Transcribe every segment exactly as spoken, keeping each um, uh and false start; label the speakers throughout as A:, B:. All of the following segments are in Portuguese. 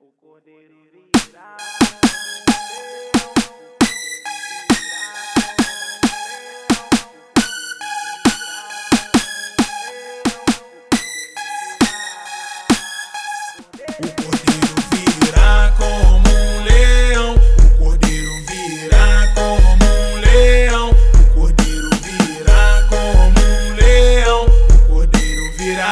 A: O cordeiro virá.
B: O cordeiro virá como um leão. O cordeiro virá como um leão. O cordeiro virá como um leão. O cordeiro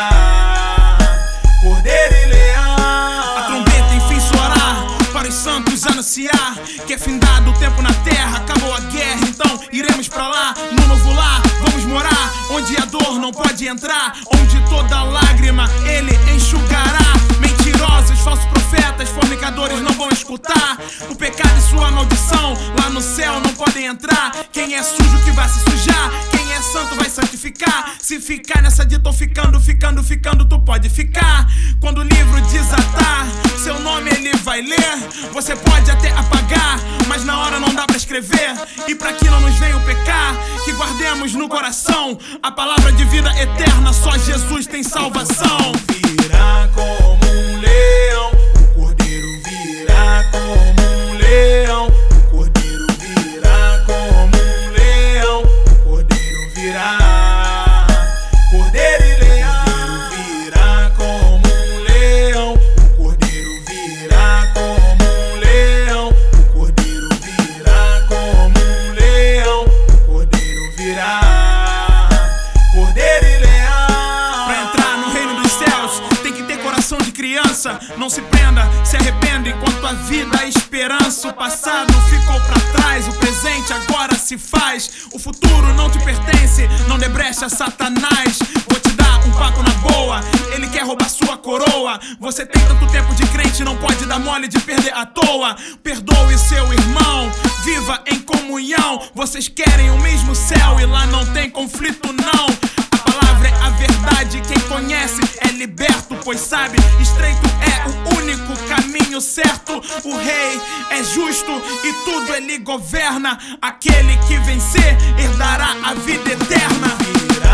B: virá. Cordeiro e leão.
C: A trombeta enfim soará para os santos anunciar que é findado o tempo na terra, acabou a guerra, então iremos pra lá, no novo lar, vamos morar, onde a dor não pode entrar, onde toda lágrima ele enxugará. Mentirosos, falsos profetas, fornicadores não vão escutar. O pecado e sua maldição lá no céu não podem entrar. Quem é sujo que vai se sujar, quem é santo vai santificar. Se ficar nessa de tô ficando, ficando, ficando, tu pode ficar. Quando o livro desatar, seu nome ele vai ler. Você pode até apagar, mas na hora não dá pra escrever. E pra que não nos venha o pecar, que guardemos no coração a palavra de vida eterna, só Jesus tem salvação.
B: Virá como um leão. O cordeiro virá como um leão. O cordeiro virá como um leão. O cordeiro virá. Cordeiro e leão. O cordeiro virá como um leão. O cordeiro virá como um leão. O cordeiro virá como um leão. O cordeiro virá. Cordeiro e leão.
C: Pra entrar no reino dos céus tem que ter coração de criança. Não se prenda, se arrependa enquanto a vida é esperança. O passado ficou pra trás, o presente agora se faz. O futuro não te pertence, não dê brecha a Satanás. Vou te dar um papo na boa, ele quer roubar sua coroa. Você tem tanto tempo de crente, não pode dar mole de perder à toa. Perdoe seu irmão, viva em comunhão. Vocês querem o mesmo céu e lá não tem conflito não. A palavra é a verdade, quem conhece é liberto, pois sabe, estreito é o único caminho certo. O rei é justo e tudo ele governa. Aquele que vencer herdará a vida eterna.
B: Virá